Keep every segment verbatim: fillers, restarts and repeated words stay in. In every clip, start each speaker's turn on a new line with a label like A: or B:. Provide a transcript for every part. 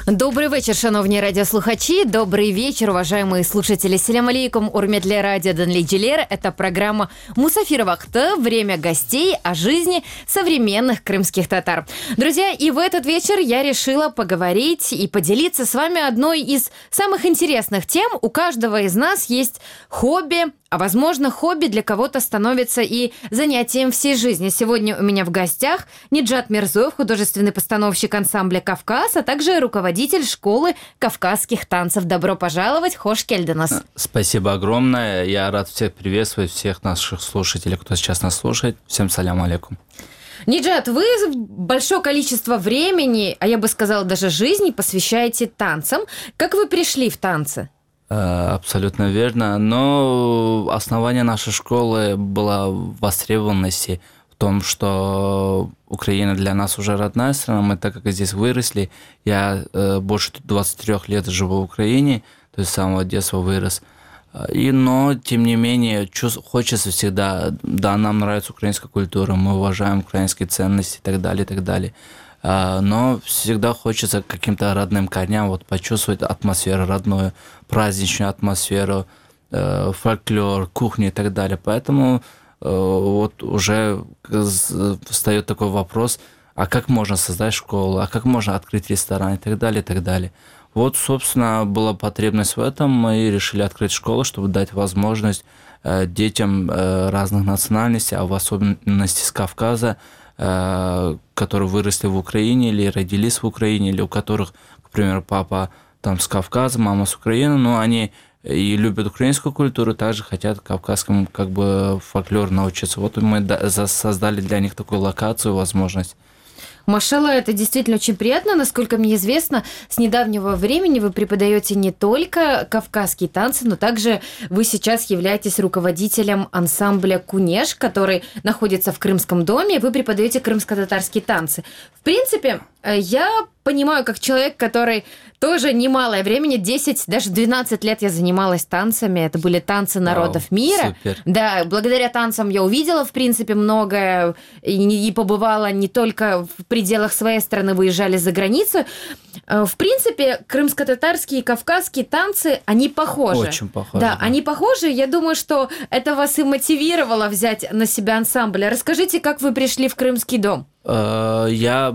A: Добрий вечір, шановні радиослухачи. Добрый вечер, уважаемые слушатели. Селям алейкум, урметли радио Данли Джилер. Это программа «Мусафир Вахты», время гостей о жизни современных крымских татар. Друзья, и в этот вечер я решила поговорить и поделиться с вами одной из самых интересных тем. У каждого из нас есть хобби, а, возможно, хобби для кого-то становится и занятием всей жизни. Сегодня у меня в гостях Ниджат Мирзоев, художественный постановщик ансамбля «Кавказ», а также руководитель школы кавказских танцев. Добро пожаловать, хош келденас.
B: Спасибо огромное. Я рад всех приветствовать, всех наших слушателей, кто сейчас нас слушает. Всем салям алейкум.
A: Ниджат, вы большое количество времени, а я бы сказала даже жизни, посвящаете танцам. Как вы пришли в танцы?
B: Абсолютно верно. Но основание нашей школы было в востребованности, в том, что Украина для нас уже родная страна. Мы так как здесь выросли, я больше двадцати трёх лет живу в Украине, то есть с самого детства вырос. И, но, тем не менее, чувств, хочется всегда, да, нам нравится украинская культура, мы уважаем украинские ценности и так далее, и так далее. Но всегда хочется каким-то родным корням вот, почувствовать атмосферу родную, праздничную атмосферу, фольклор, кухню и так далее. Поэтому вот уже встает такой вопрос, а как можно создать школу, а как можно открыть ресторан и так далее, и так далее. Вот, собственно, была потребность в этом, мы решили открыть школу, чтобы дать возможность детям разных национальностей, а в особенности с Кавказа, которые выросли в Украине или родились в Украине, или у которых, к примеру, папа там с Кавказа, мама с Украины, но они и любят украинскую культуру, также хотят кавказскому как бы фольклору научиться. Вот мы создали для них такую локацию, возможность.
A: Машалла, это действительно очень приятно. Насколько мне известно, с недавнего времени вы преподаете не только кавказские танцы, но также вы сейчас являетесь руководителем ансамбля «Кунеш», который находится в Крымском доме. Вы преподаете крымско-татарские танцы. В принципе, я понимаю, как человек, который тоже немалое времени, десять, даже двенадцать лет я занималась танцами. Это были танцы народов Вау, мира.
B: Супер.
A: Да, благодаря танцам я увидела, в принципе, многое и, и побывала не только в пределах своей страны, выезжали за границу. В принципе, крымско-татарские и кавказские танцы, они похожи.
B: Очень похожи.
A: Да, да, они похожи. Я думаю, что это вас и мотивировало взять на себя ансамбль. Расскажите, как вы пришли в Крымский дом?
B: Я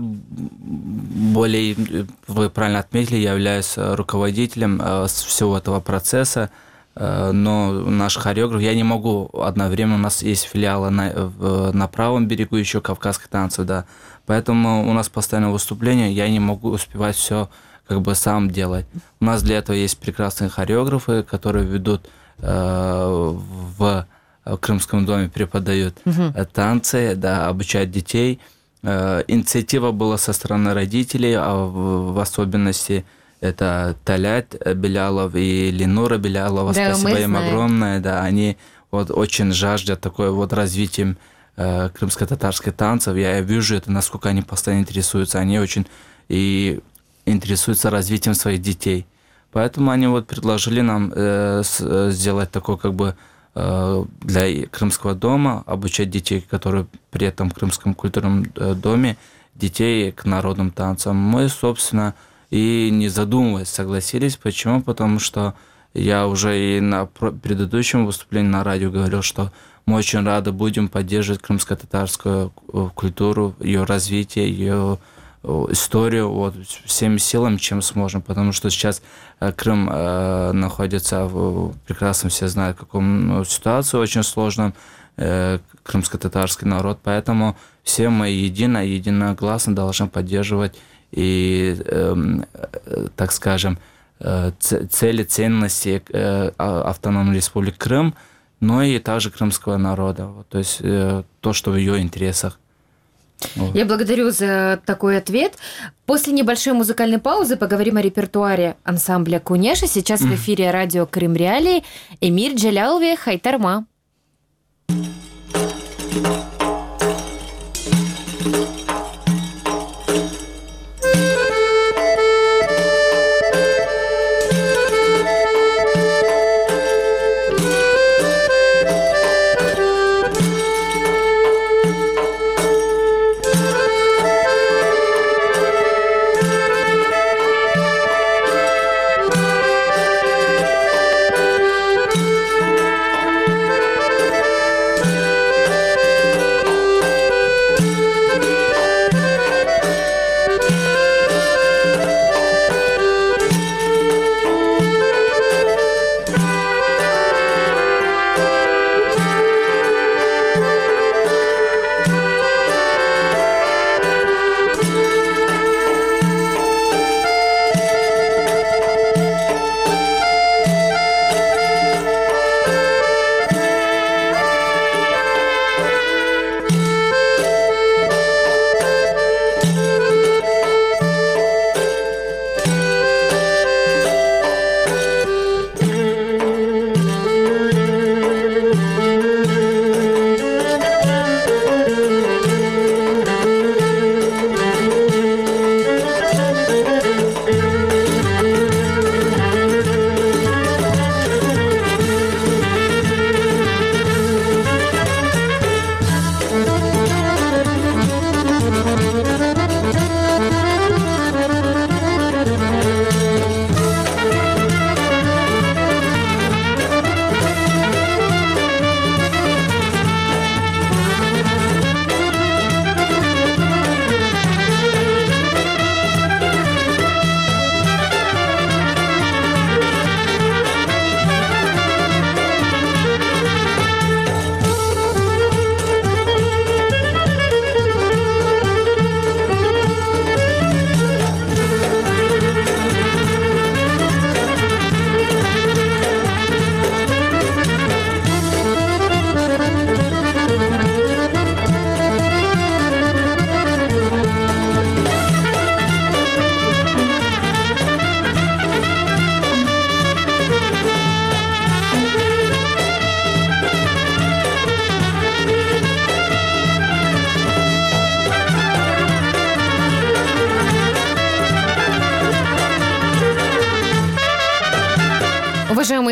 B: более, вы правильно отметили, я являюсь руководителем всего этого процесса, но наш хореограф, я не могу одновременно, у нас есть филиалы на, на правом берегу еще кавказских танцев, да, поэтому у нас постоянное выступление, я не могу успевать все как бы сам делать. У нас для этого есть прекрасные хореографы, которые ведут в Крымском доме, преподают угу. танцы, да, обучают детей. Инициатива была со стороны родителей, а в, в особенности это Талят Белялов и Ленура Белялова.
A: Да,
B: спасибо им огромное. Да, они вот очень жаждут такой вот развитием э, крымско-татарских танцев. Я вижу это, насколько они постоянно интересуются. Они очень и интересуются развитием своих детей. Поэтому они вот предложили нам э, с, сделать такой как бы для Крымского дома, обучать детей, которые при этом в Крымском культурном доме, детей к народным танцам. Мы, собственно, и не задумываясь согласились. Почему? Потому что я уже и на предыдущем выступлении на радио говорил, что мы очень рады будем поддерживать крымско-татарскую культуру, ее развитие, ее историю вот, всеми силами, чем сможем, потому что сейчас Крым э, находится в прекрасно, все знают, в каком ну, ситуации очень сложном, э, крымско-татарский народ, поэтому все мы едино, единогласно должны поддерживать и, э, э, так скажем, э, цели, ценности э, автономной республики Крым, но и также крымского народа, вот, то есть э, то, что в ее интересах.
A: Я благодарю за такой ответ. После небольшой музыкальной паузы поговорим о репертуаре ансамбля «Кунеша». Сейчас в эфире радио «Крым Реалии». Эмир Джалялове Хайтарма.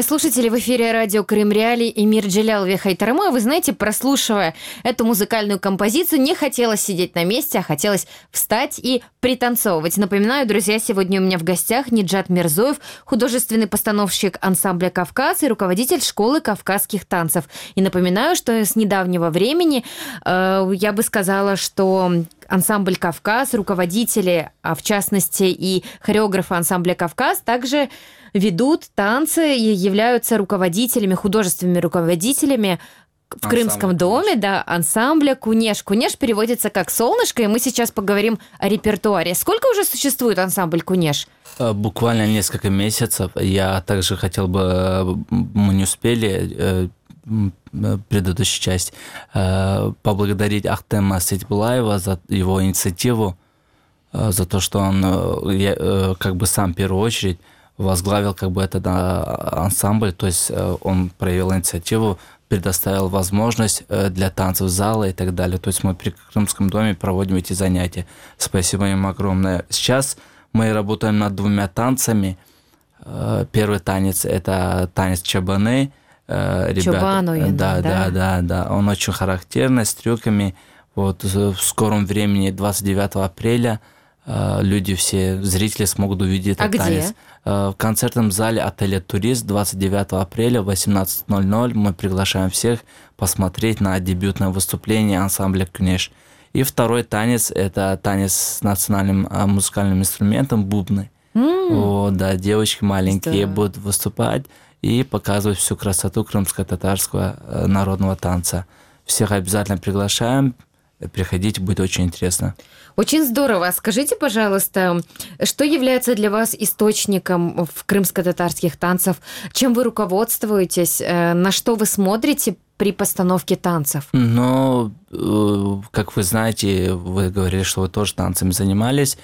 A: мои слушатели, в эфире радио Крым Реалии и Мир Джилялове Хайтарыма. Вы знаете, прослушивая эту музыкальную композицию, не хотелось сидеть на месте, а хотелось встать и пританцовывать. Напоминаю, друзья, сегодня у меня в гостях Ниджат Мирзоев, художественный постановщик ансамбля «Кавказ» и руководитель школы кавказских танцев. И напоминаю, что с недавнего времени э, я бы сказала, что ансамбль «Кавказ», руководители, а в частности и хореографы ансамбля «Кавказ», также ведут танцы и являются руководителями, художественными руководителями в ансамбль Крымском доме, да, ансамбля «Кунеш». «Кунеш» переводится как «солнышко», и мы сейчас поговорим о репертуаре. Сколько уже существует ансамбль «Кунеш»?
B: Буквально несколько месяцев. Я также хотел бы, мы не успели, предыдущую часть, поблагодарить Ахтема Сейтбулаева за его инициативу, за то, что он как бы сам в первую очередь возглавил как бы этот ансамбль, то есть он проявил инициативу, предоставил возможность для танцев зала и так далее. То есть мы при Крымском доме проводим эти занятия. Спасибо им огромное. Сейчас мы работаем над двумя танцами. Первый танец – это танец чабаны. Ребята,
A: Чубану,
B: да, да,
A: да,
B: да, да. Он очень характерный, с трюками. Вот в скором времени, двадцать девятого апреля, люди, все зрители смогут увидеть этот
A: а
B: танец.
A: Где?
B: В концертном зале отеля «Турист» двадцать девятого апреля в восемнадцать ноль ноль мы приглашаем всех посмотреть на дебютное выступление ансамбля «Кунеш». И второй танец – это танец с национальным музыкальным инструментом бубны. Mm. Вот, да, девочки маленькие Здорово. Будут выступать и показывать всю красоту крымско-татарского народного танца. Всех обязательно приглашаем. Приходите, будет очень интересно.
A: Очень здорово. Скажите, пожалуйста, что является для вас источником в крымско-татарских танцах? Чем вы руководствуетесь? На что вы смотрите при постановке танцев?
B: Ну, как вы знаете, вы говорили, что вы тоже танцами занимались.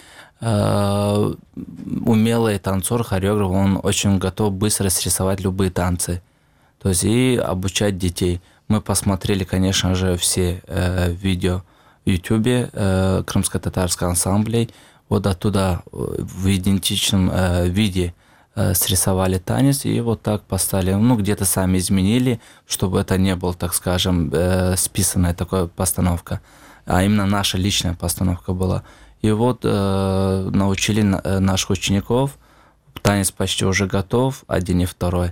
B: Умелый танцор, хореограф, он очень готов быстро срисовать любые танцы. То есть и обучать детей. Мы посмотрели, конечно же, все э, видео в Ютубе э, крымско-татарского ансамблей. Вот оттуда в идентичном э, виде э, срисовали танец и вот так поставили. Ну, где-то сами изменили, чтобы это не было, так скажем, э, списанная такая постановка, а именно наша личная постановка была. И вот э, научили на, наших учеников. Танец почти уже готов, один и второй.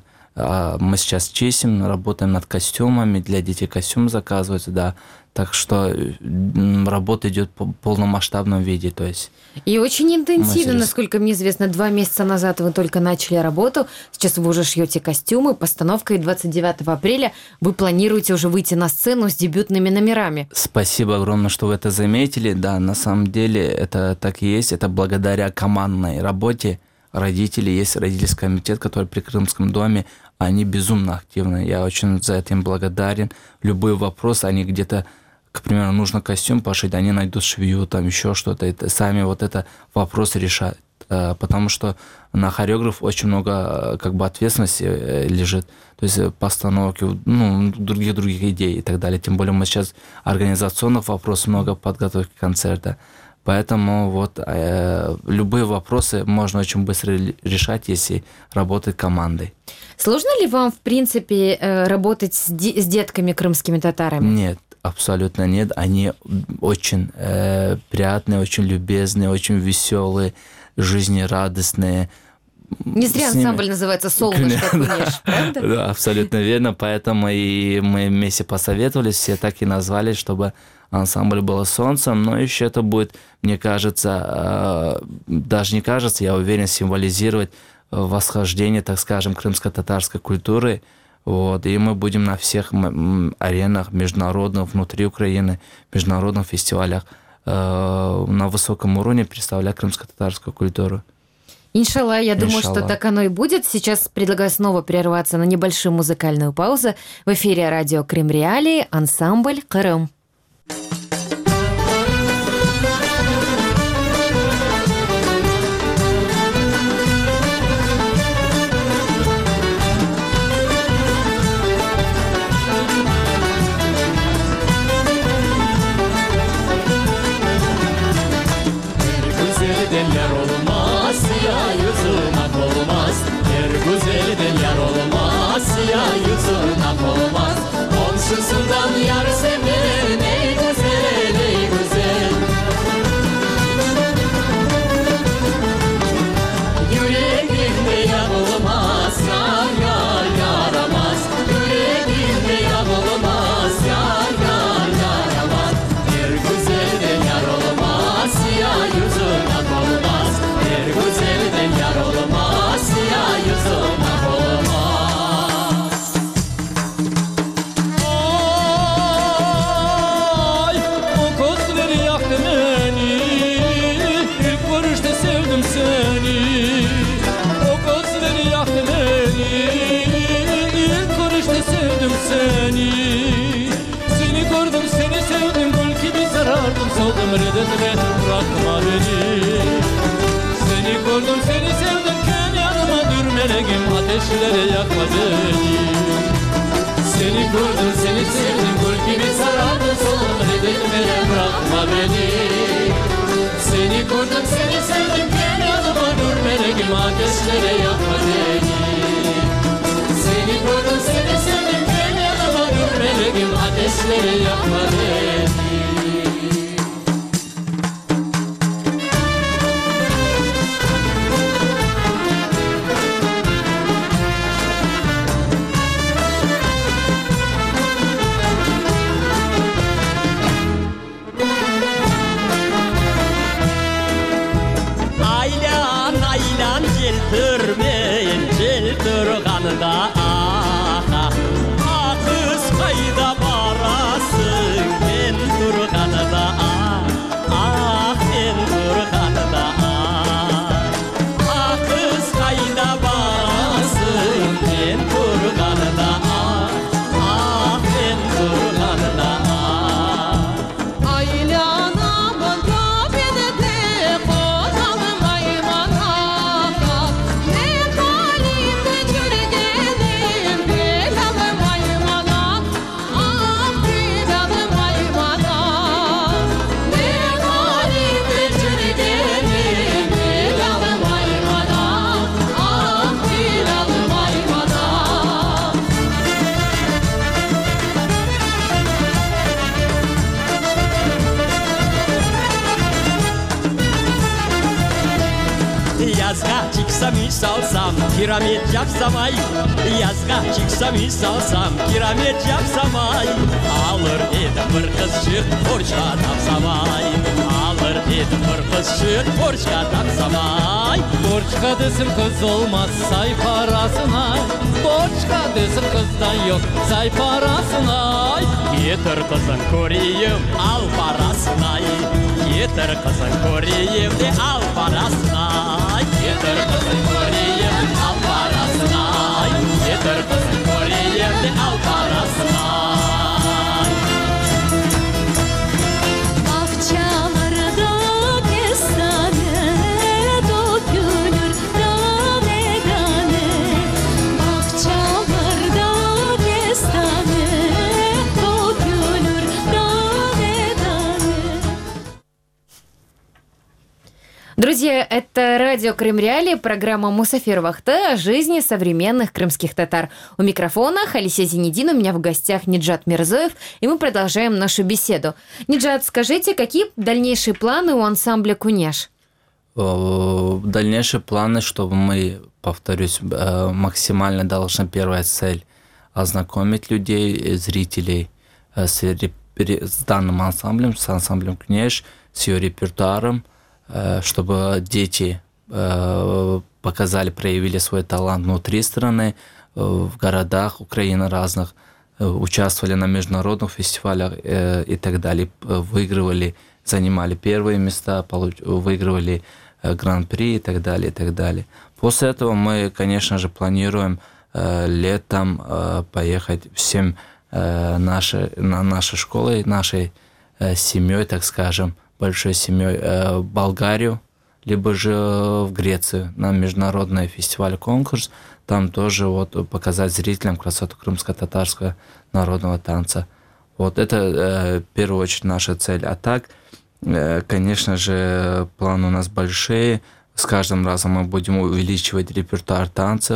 B: Мы сейчас чистим, работаем над костюмами, для детей костюм заказываются, да. Так что работа идет в полномасштабном виде, то есть.
A: И очень интенсивно, через... насколько мне известно, два месяца назад вы только начали работу, сейчас вы уже шьете костюмы, постановка, и двадцать девятого апреля вы планируете уже выйти на сцену с дебютными номерами.
B: Спасибо огромное, что вы это заметили, да, на самом деле это так и есть, это благодаря командной работе. Родители, есть родительский комитет, который при Крымском доме, они безумно активны. Я очень за это им благодарен. Любые вопросы, они где-то, к примеру, нужно костюм пошить, они найдут швею, там еще что-то. Это, сами вот это вопросы решают. Потому что на хореограф очень много как бы ответственности лежит. То есть постановки, ну, других-других идей и так далее. Тем более мы сейчас организационных вопросов много, подготовки концерта. Поэтому вот э, любые вопросы можно очень быстро решать, если работать командой.
A: Сложно ли вам, в принципе, работать с, де- с детками крымскими татарами?
B: Нет, абсолютно нет. Они очень э, приятные, очень любезные, очень веселые, жизнерадостные.
A: Не зря ансамбль ними... называется «Солнышко Кунеш», правда?
B: Да, абсолютно верно. Поэтому и мы вместе посоветовались, все так и назвали, чтобы ансамбль был солнцем. Но еще это будет, мне кажется, даже не кажется, я уверен, символизировать восхождение, так скажем, крымско-татарской культуры. Вот. И мы будем на всех аренах международных, внутри Украины, международных фестивалях на высоком уровне представлять крымско-татарскую культуру.
A: Иншалла, я думаю, Иншалла. Что так оно и будет. Сейчас предлагаю снова прерваться на небольшую музыкальную паузу. В эфире радио Крым Реалии, ансамбль Крым.
C: Yar olmaz, ya yüzüme olmaz. Yer güzelden yar olmaz. Asya yüzüne olmaz. Komşusundan yar sever, ey güzel, ey güzel. Yüreğimde yanılmaz, yar yar yaramaz. Yüreğimde yanılmaz, yar yar yaramaz. Bir güzelden yar olmaz, ya yüzüne olmaz. Bir güzelden yar olmaz, ya yüzüne olmaz.
D: Ay, o gözleri yaktı beni. İlk görüşte sevdim seni. O gözleri yaktı beni. İlk görüşte sevdim seni. Seni gördüm, seni sevdim, gül gibi sarardım, soldum, reddetme, bırakma beni. Seni gördüm, seni sevdim, gel yanıma dur meleğim, ateşlere yakma beni. Seni gördüm, seni sevdim, gül gibi sarardım, soldum, reddetme, bırakma beni. Seni gördüm, seni sevdim, gel yanıma dur meleğim, ateşlere yakma beni. Seni gördüm, seni sevdim, gel yanıma dur meleğim, ateşlere yakma beni.
C: Aylan aylan ciltirmeyin, ciltirganıda aha. Ah kız kayda barasın, ben durganıda ah. Ah ben durganıda ah. Ah kız kayda barasın, ben durganıda ah. Ah ben durganıda ah.
E: Aylanamın kabini de konalım aymana. Ne halimde çürgenim, belalım aymana. Ah belalım aymana. Ne halimde çürgenim, belalım aymana. Ah belalım aymana.
C: Yazga çıksam iş alsam, kiramet yapsam ay. Yazga çıksam iş alsam, kiramet yapsam ay. Alır edim bir kızcık, borçka tapsam ay. Alır edim bir kızcık, borçka tapsam ay.
D: Borçka desin kız olmaz, say parasına. Borçka desin kızdan yok, say parasına.
C: Getir kızın koruyum, al parasını ay. Getir kızın koruyum de al parasını ay. Getir kızın koruyum, al parasını ay. Getir kızın koruyum de al parasını ay.
E: Bahçalarda kestane dökülür tane tane. Bahçalarda kestane dökülür tane tane.
A: Друзья, это радио Крым Реалии, программа Мусафир Вахте о жизни современных крымских татар. У микрофона Халися Зенедин, у меня в гостях Ниджат Мирзоев, и мы продолжаем нашу беседу. Ниджат, скажите, какие дальнейшие планы у ансамбля «Кунеш»?
B: Дальнейшие планы, чтобы мы, повторюсь, максимально должны, первая цель, ознакомить людей, зрителей с, с данным ансамблем, с ансамблем «Кунеш», с ее репертуаром, чтобы дети показали, проявили свой талант внутри страны, в городах Украины разных, участвовали на международных фестивалях и так далее, выигрывали, занимали первые места, выигрывали гран-при и так далее, и так далее. После этого мы, конечно же, планируем летом поехать всем нашей, на нашей школой, нашей семьей, так скажем, большой семьей в Болгарию, либо же в Грецию на международный фестиваль-конкурс. Там тоже вот показать зрителям красоту крымско-татарского народного танца. Вот это в первую очередь наша цель. А так, конечно же, планы у нас большие. С каждым разом мы будем увеличивать репертуар танцев,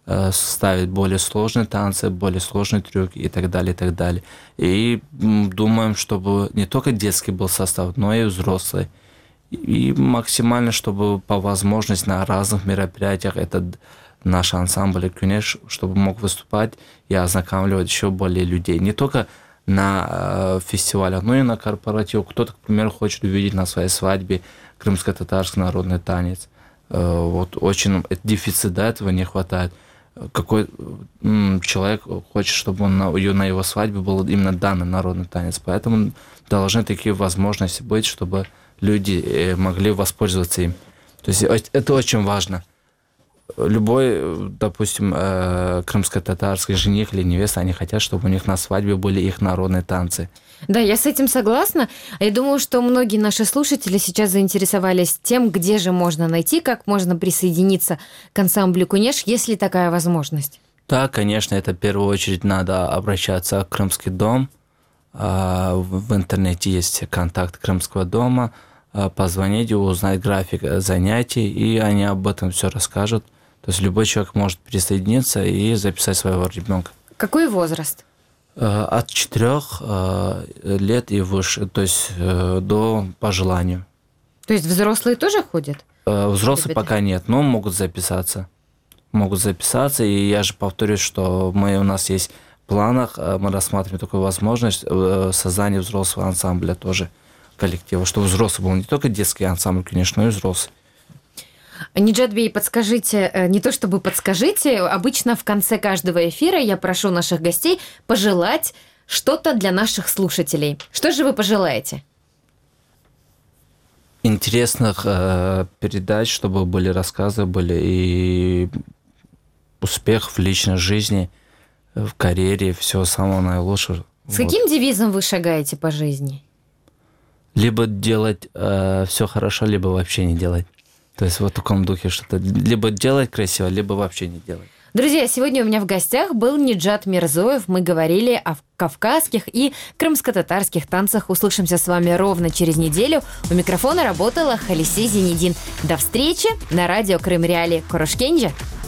B: э, ставить более сложные танцы, более сложные трюки и так далее, и так далее. И м, думаем, чтобы не только детский был состав, но и взрослый. И максимально, чтобы по возможности на разных мероприятиях этот наш ансамбль «Кюнеш», чтобы мог выступать и ознакомливать еще более людей. Не только на э, фестивалях, но и на корпоративах. Кто-то, к примеру, хочет увидеть на своей свадьбе крымско-татарский народный танец. Э, вот очень дефицита этого не хватает. Какой м, человек хочет, чтобы он на, на его свадьбе был именно данный народный танец. Поэтому должны такие возможности быть, чтобы люди могли воспользоваться им. То есть это очень важно. Любой, допустим, крымско-татарский жених или невеста, они хотят, чтобы у них на свадьбе были их народные танцы.
A: Да, я с этим согласна. Я думаю, что многие наши слушатели сейчас заинтересовались тем, где же можно найти, как можно присоединиться к ансамблю «Кюнеш», есть ли такая возможность?
B: Да, конечно, это в первую очередь надо обращаться в Крымский дом. В интернете есть контакт Крымского дома. Позвонить, узнать график занятий, и они об этом все расскажут. То есть любой человек может присоединиться и записать своего ребенка.
A: Какой возраст?
B: От четырех лет и выше, то есть до по желанию.
A: То есть взрослые тоже ходят?
B: Взрослые пока нет, но могут записаться. Могут записаться, и я же повторюсь, что мы, у нас есть в планах, мы рассматриваем такую возможность создания взрослого ансамбля тоже. Коллектива, чтобы взрослый был, не только детский ансамбль, конечно, но и взрослый.
A: Ниджатбей, подскажите, не то чтобы подскажите, обычно в конце каждого эфира я прошу наших гостей пожелать что-то для наших слушателей. Что же вы пожелаете?
B: Интересных э, передач, чтобы были рассказы, были и успех в личной жизни, в карьере, всего самого наилучшего.
A: С вот. Каким девизом вы шагаете по жизни?
B: Либо делать э, все хорошо, либо вообще не делать. То есть вот в таком духе что-то. Либо делать красиво, либо вообще не делать.
A: Друзья, сегодня у меня в гостях был Ниджат Мирзоев. Мы говорили о кавказских и крымско-татарских танцах. Услышимся с вами ровно через неделю. У микрофона работала Халисе Зенедин. До встречи на радио Крым Реали. Корошкенджа.